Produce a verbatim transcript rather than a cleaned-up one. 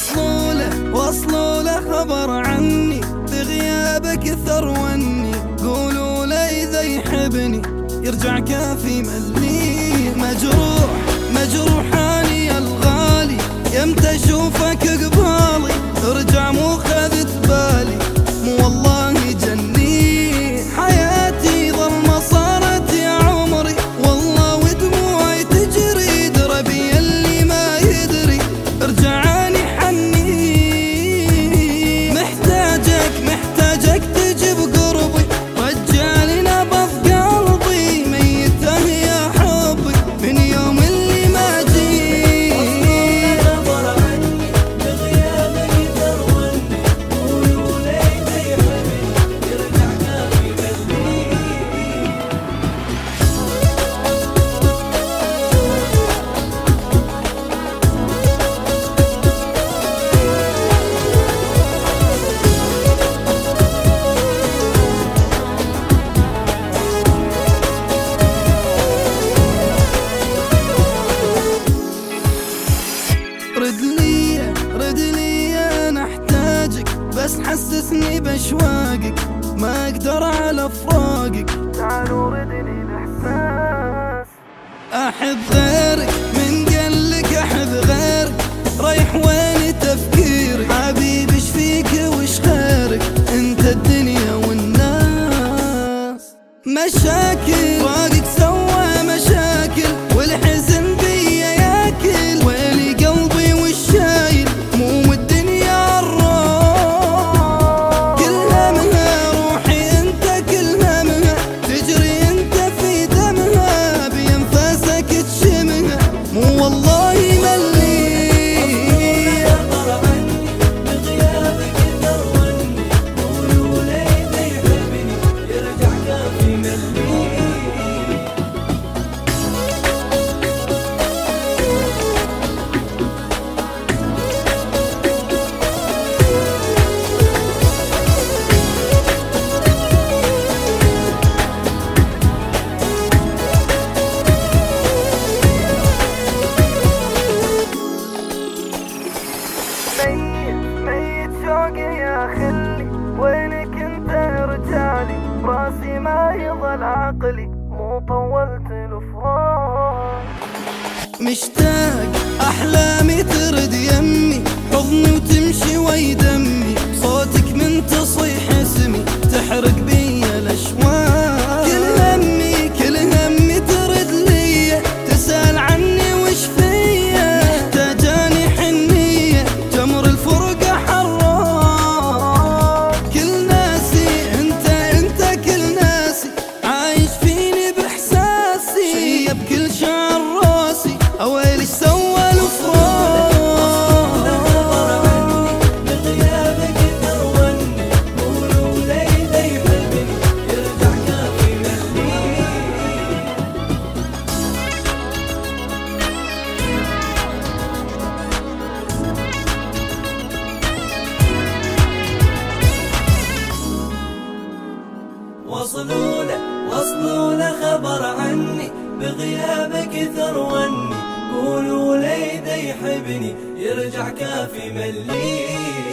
وصلوا له وصلوا له خبر عني بغيابك ثروني، قولوا له إذا يحبني يرجع كافي ملي. مجروح مجروح اني الغالي، يمتى اشوفك قبالي ارجع مو خذت بالي، مو والله جني حياتي ظلمة صارت يا عمري، والله ودموعي تجري دربي اللي ما يدري ارجعاني حني. محتاجك محتاجك تجي بقربي، رجالي نبض قلبي ميته يا حبي من يوم اللي ما جيت. خبر عني بغيابك ثروني، قولوا لي إذا يحبني يرجع كافي ملي. رد لي رد لي انا احتاجك، بس حسسني باشواقك ما اقدر على فراقك، تعالوا ردني الاحساس. احب غيرك من قلك احب غيرك، رايح وين تفكيرك حبيبي ايش فيك وش خيرك، انت الدنيا والناس. مشاكل فراقك سوى مشاكل، والحزن بيا ياكل ويلي قلبي والشايل مو الدنيا الروح. كل همها روحي انت كل همها، تجري انت في دمها بأنفاسك تشمها، مو والله ملي. خبر عني بغيابك ثروني، قولوا لي إذا يحبني يرجع كافي ملي. ميت ميت شوقي يا خلي، وينك انت يا رجالي، براسي ما يضل عقلي مو طولت الفراق. مشتاق احلامي ترد يمي حضني وتمشي وي دمي، صوتك من تصيح اسمي تحرق بي الاشواق. كل همي كل همي ترد لي تسأل عني وش فيا، محتاجاني حنية جمر الفرقة حراق. كل ناسي انت انت كل ناسي، عايش فيني باحساسي شيب كل شعر راسي، اويلي ايش سوى الفراق. خبر عني بغيابك ثروني، قولوا لي إذا يحبني يرجع كافي ملي. وصلوا له وصلوا له خبر عني بغيابك ثروني، قولوا لي إذا يحبني يرجع كافي ملي.